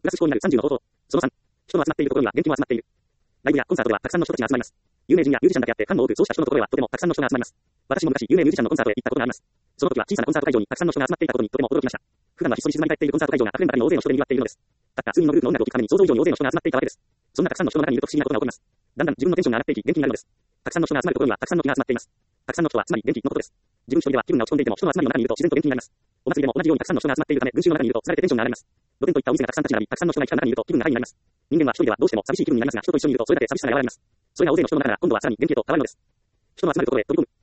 プラス思考になる30の方法。その3、人の集まっているところには現金も集まっている。ライブやコンサートではたくさんの人たちが集まります。有名人やミュージシャンだけあってファンも多く、そうした人のところへはとてもたくさんの人が集まります。私も昔、有名ミュージシャンのコンサートへ行ったことがあります。その時は小さなコンサート会場にたくさんの人が集まっていたことにとても驚きました。普段はひっそり静まり返っているコンサート会場が溢れんばかりの大勢の人で賑わっているのです。たった数人のグループの音楽を聴くために想像以上に大勢の人が集まっていたわけです。そんなたくさんの人の中にいると不思議なことが起こります。だんだん自分のテンションが上がっていき、元気になるのです。たくさんの人が集まるところにはたくさんの気が集まっています。たくさんの人はつまり元気のことです。自分一人では気分が落ち込んでいても人の集まりの中にいると自然と元気になります。お祭りでも同じようにたくさんの人が集まっているため、群衆の中にいると疲れてテンションが上がります。露天といったお店がたくさん立ち並び、たくさんの人が来た中にいると気分がハイになります。人間は一人ではどうしても寂しい気分になりますが、人と一緒にいるとそれだけ寂しさが和らぎます。それが大勢の人の中なら今度はさらに元気へと変わるのです。人の集まるところへ飛び込む。